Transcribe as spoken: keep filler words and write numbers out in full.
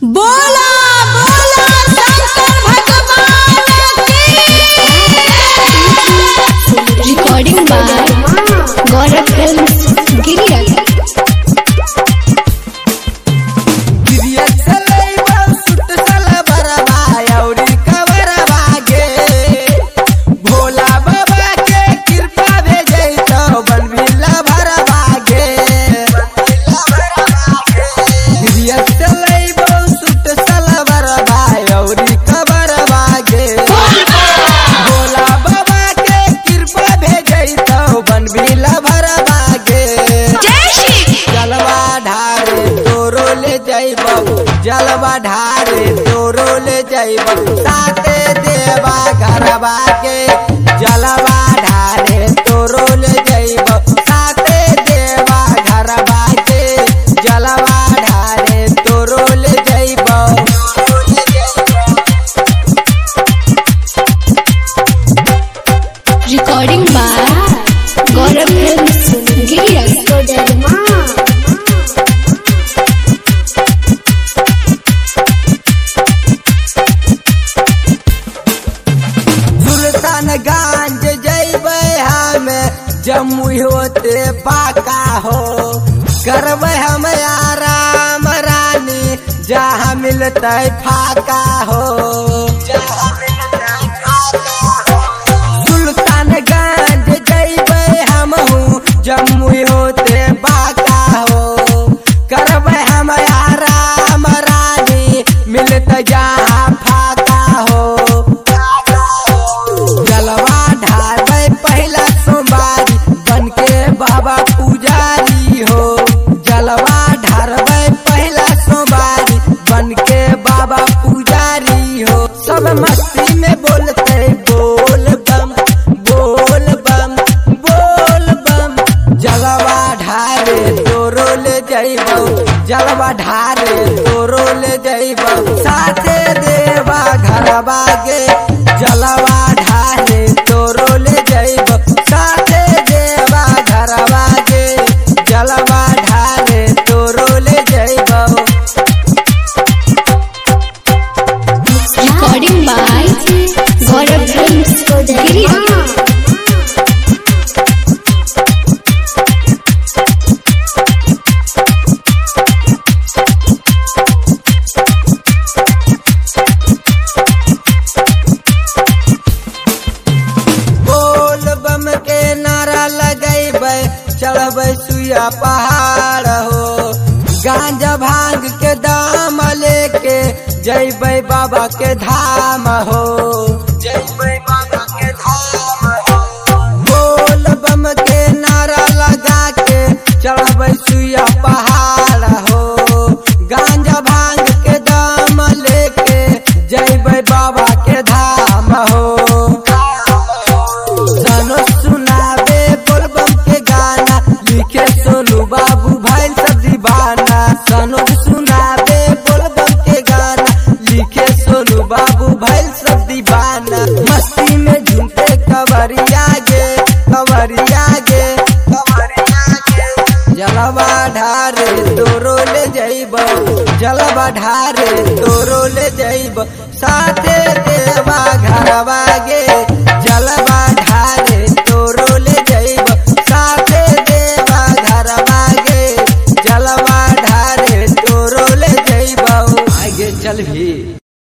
बोला बोला शंकर भगवान की। रिकॉर्डिंग बाय गौरव फिल्म्स गिरिया। जलवा ढारे तोरो ले जाइब साथे देवा घरवा के। जलवा ढारे तोरो ले जाइब साथे देवा घरवा के। जलवा ढारे तोरो ले जाइब। रिकॉर्डिंग बाय गौरव फिल्म्स गिरिया। गंज जैबे हमें जम्मू होते पाका हो। करबे हम आराम रानी जहाँ मिलते फाका हो। सुल्तानगंज जैबे हम जम्मू होते पाका हो। करबे हम आराम रानी मिलते जहाँ फाका हो। जलवा ढारबे पहला सोमवारी बन के बाबा पुजारी हो। जलवा ढारबे पहला सोमवारी बन के बाबा पुजारी हो। सब मस्ती में बोलते बोल बम बोल बम बोल बम। जलवा ढारे तोरो ले जाइबो। जलवा ढारे तोरो ले जाइबो साथे देवा घरवा के। जलवा ढारे तोरो ले जाइब साथे देवा घरवा के। जलवा ढारे तोरो ले जाइब। रिकॉर्डिंग बाय गौरव फिल्म्स गिरिया। चढ़बे सुइया पहाड़ हो। गांजा भांग के दाम लेके जैबे बाबा के धाम हो। जैबे बाबा के धाम हो। बोल बम के नारा लगा के चढ़बे सुइया पहाड़ हो। गांजा भांग के दाम लेके जैबे बाबा के धाम हो। सनो सुनाबे बोल बम के गाना लिखे सोनू बाबू भाई सब दीवाना। सनो सुनाबे बोल बम के गाना लिखे सोनू बाबू भाई सब दीवाना। मस्ती में झूमते कवरिया गे कवरिया गे कवरिया गे। जलवा ढारे तोरो ले जाइब। जलवा ढारे तोरो ले जाइब साथे देवा घरवा गे। जलवा ढारे तोरो ले जाइब साथे देवा घरवा गे। जलवा ढारे तोरो ले जाइब। आगे चल भी।